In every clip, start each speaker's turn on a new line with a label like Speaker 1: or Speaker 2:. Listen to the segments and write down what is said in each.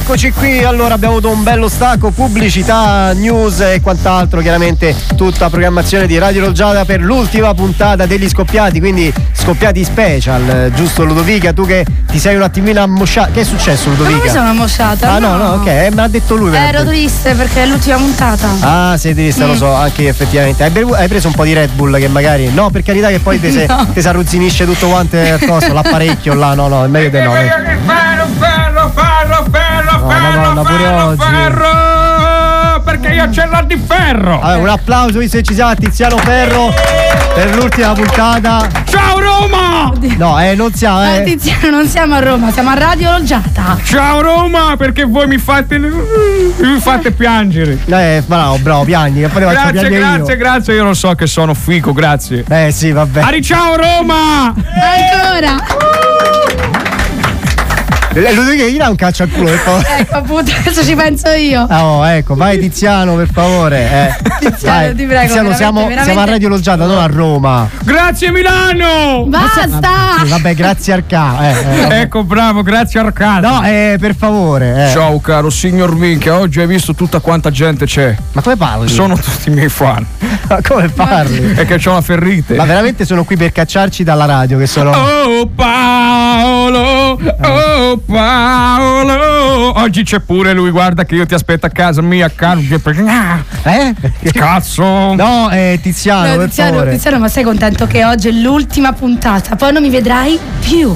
Speaker 1: Eccoci qui, allora abbiamo avuto un bello stacco, pubblicità, news e quant'altro, chiaramente tutta programmazione di Radio Loggiata per l'ultima puntata degli Scoppiati, quindi Scoppiati special, giusto Ludovica? Tu che ti sei un attimino ammosciata, che è successo Ludovica?
Speaker 2: Non mi sono ammosciata.
Speaker 1: Ah no, ok, me l'ha detto lui.
Speaker 2: Ero triste perché è l'ultima puntata.
Speaker 1: Ah, sei triste, lo so, anche effettivamente. Hai preso un po' di Red Bull che magari, no, per carità che poi ti si arruzzinisce tutto quanto il coso, l'apparecchio là, no, è meglio di no.
Speaker 3: Ferro, perché io ce l'ho di ferro.
Speaker 1: Allora, un applauso visto che ci siamo a Tiziano Ferro per l'ultima puntata.
Speaker 3: Ciao Roma!
Speaker 1: No, non siamo
Speaker 2: Tiziano, non siamo a Roma, siamo a Radio Loggiata.
Speaker 3: Ciao Roma, perché voi mi fate piangere.
Speaker 1: Bravo, piagni.
Speaker 3: Grazie, io lo so che sono figo, grazie.
Speaker 1: Sì, vabbè.
Speaker 3: Ciao Roma!
Speaker 2: Ancora!
Speaker 1: Ludovica, gli dà un calcio al culo, per favore.
Speaker 2: Ecco, appunto, adesso ci penso io.
Speaker 1: Ecco, vai Tiziano, per favore.
Speaker 2: Tiziano, ti prego.
Speaker 1: Tiziano, siamo a Radio Loggiata, non a Roma.
Speaker 3: Grazie Milano!
Speaker 2: Basta!
Speaker 1: Sì, vabbè, grazie Arca.
Speaker 3: Ecco, bravo, grazie Arcade.
Speaker 1: No, per favore.
Speaker 3: Ciao caro signor Minchia, oggi hai visto tutta quanta gente c'è.
Speaker 1: Ma come parli?
Speaker 3: Sono tutti i miei fan.
Speaker 1: Ma come parli?
Speaker 3: È che c'ho la ferrite.
Speaker 1: Ma veramente sono qui per cacciarci dalla radio, che sono.
Speaker 3: Oh Paolo, oh Paolo. Oggi c'è pure lui, guarda che io ti aspetto a casa mia, caro. Cazzo.
Speaker 1: No, Tiziano, per favore.
Speaker 2: Tiziano, ma sei contento che oggi è l'ultima puntata? Poi non mi vedrai più.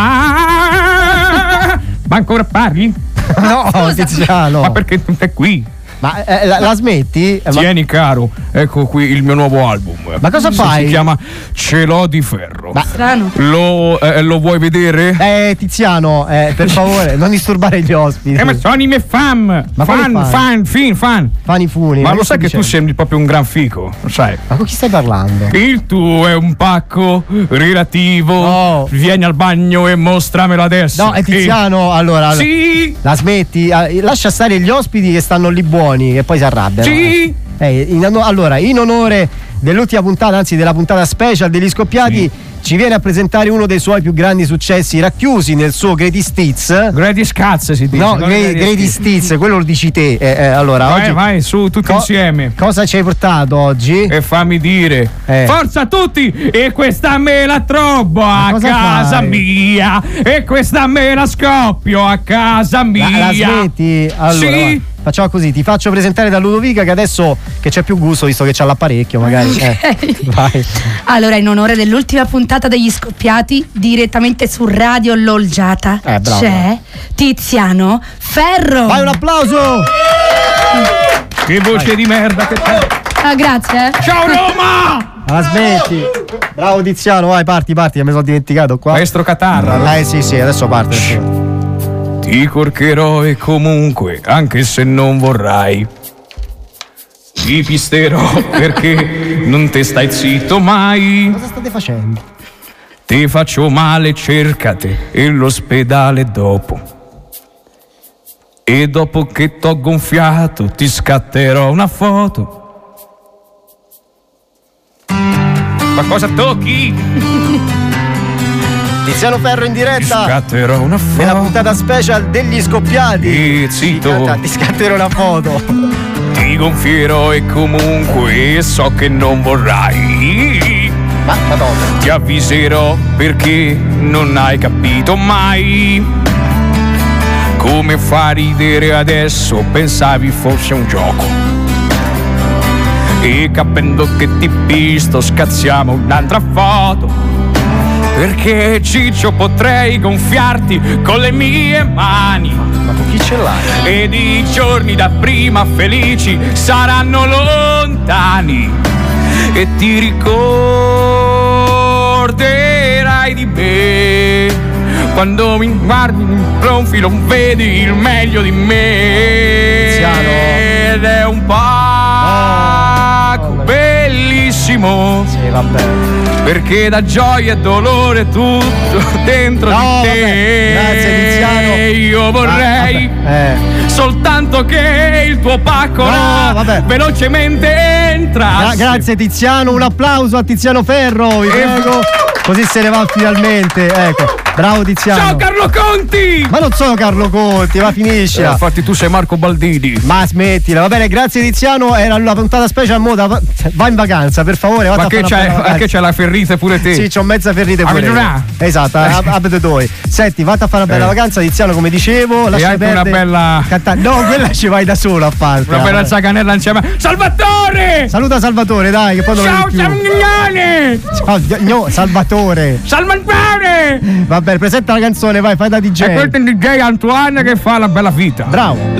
Speaker 3: Ma ancora parli?
Speaker 1: No, scusa. Tiziano.
Speaker 3: Ma perché non sei qui?
Speaker 1: Ma la smetti?
Speaker 3: Tieni caro, ecco qui il mio nuovo album.
Speaker 1: Ma cosa fai?
Speaker 3: Si chiama Ce l'ho di ferro.
Speaker 2: Ma strano.
Speaker 3: Lo vuoi vedere?
Speaker 1: Tiziano, per favore, non disturbare gli ospiti.
Speaker 3: Ma sono i miei fan.
Speaker 1: Ma
Speaker 3: fan.
Speaker 1: Fani funi.
Speaker 3: Ma lo sai che tu sembri proprio un gran fico, lo sai?
Speaker 1: Ma con chi stai parlando?
Speaker 3: Il tuo è un pacco relativo. Oh. Vieni al bagno e mostramelo adesso.
Speaker 1: No, è Tiziano, allora.
Speaker 3: Sì.
Speaker 1: La smetti? Lascia stare gli ospiti che stanno lì buoni, che poi si arrabbiano.
Speaker 3: Sì.
Speaker 1: Allora, in onore dell'ultima puntata, anzi della puntata special degli Scoppiati, ci viene a presentare uno dei suoi più grandi successi racchiusi nel suo Greatest Hits.
Speaker 3: Greatest Cazzo si dice.
Speaker 1: No, Greatest Hits, quello lo dici te. Allora,
Speaker 3: vai,
Speaker 1: oggi
Speaker 3: vai, su, tutti insieme.
Speaker 1: Cosa ci hai portato oggi?
Speaker 3: E fammi dire. Forza tutti! E questa me la trovo a casa mia. E questa me la scoppio a casa mia.
Speaker 1: La smetti? Allora,
Speaker 3: sì.
Speaker 1: Facciamo così, ti faccio presentare da Ludovica, che adesso che c'è più gusto, visto che c'ha l'apparecchio, magari. Vai.
Speaker 2: Allora, in onore dell'ultima puntata degli Scoppiati, direttamente su Radio Loggiata, c'è Tiziano Ferro.
Speaker 1: Vai, un applauso!
Speaker 3: Che voce di merda che c'è.
Speaker 2: Grazie.
Speaker 3: Ciao Roma!
Speaker 1: La smetti. Bravo Tiziano, vai, parti, che mi sono dimenticato qua.
Speaker 3: Maestro Catarra.
Speaker 1: Sì, adesso parte.
Speaker 3: Ti corcherò e comunque, anche se non vorrai, ti pisterò perché non te stai zitto mai.
Speaker 1: Cosa state facendo?
Speaker 3: Ti faccio male, cercate e l'ospedale dopo. E dopo che t'ho gonfiato ti scatterò una foto. Ma cosa tocchi?
Speaker 1: Tiziano Ferro in diretta.
Speaker 3: Ti scatterò una foto.
Speaker 1: Nella puntata special degli Scoppiati.
Speaker 3: Zitto.
Speaker 1: Ti scatterò una foto.
Speaker 3: Ti gonfierò e comunque so che non vorrai.
Speaker 1: Ma madonna.
Speaker 3: Ti avviserò perché non hai capito mai. Come fa ridere adesso, pensavi fosse un gioco. E capendo che ti pisto scazziamo un'altra foto. Perché Ciccio potrei gonfiarti con le mie mani.
Speaker 1: Ma con chi ce l'hai?
Speaker 3: Ed i giorni da prima felici saranno lontani. E ti ricorderai di me quando mi guardi in profilo vedi il meglio di me.
Speaker 1: Tiziano.
Speaker 3: Ed è un pacco bellissimo.
Speaker 1: Sì, vabbè.
Speaker 3: Perché da gioia e dolore tutto dentro di te.
Speaker 1: Grazie Tiziano.
Speaker 3: Io vorrei soltanto che il tuo pacco velocemente entrasse.
Speaker 1: Grazie Tiziano, un applauso a Tiziano Ferro, vi prego. Così se ne va finalmente. Ecco. Bravo Tiziano.
Speaker 3: Ciao Carlo Conti!
Speaker 1: Ma non sono Carlo Conti, ma finiscila.
Speaker 3: Infatti tu sei Marco Baldini.
Speaker 1: Ma smettila, va bene, grazie Tiziano. Era la puntata special moda. Va in vacanza, per favore.
Speaker 3: Ma che c'è la ferrite pure te?
Speaker 1: Sì, c'ho mezza ferrite pure. Esatto, abito due. Senti, vatti a fare una bella vacanza, Tiziano, come dicevo.
Speaker 3: E anche una bella.
Speaker 1: No, quella ci vai da solo a fare.
Speaker 3: Una bella zaganella insieme. Salvatore!
Speaker 1: Saluta Salvatore, dai, che poi non
Speaker 3: ciao Salmignone!
Speaker 1: Ciao, Salvatore!
Speaker 3: Salvatore!
Speaker 1: Va bene, presenta la canzone, vai, fai da DJ.
Speaker 3: E questo è il DJ Antoine che fa la bella vita.
Speaker 1: Bravo.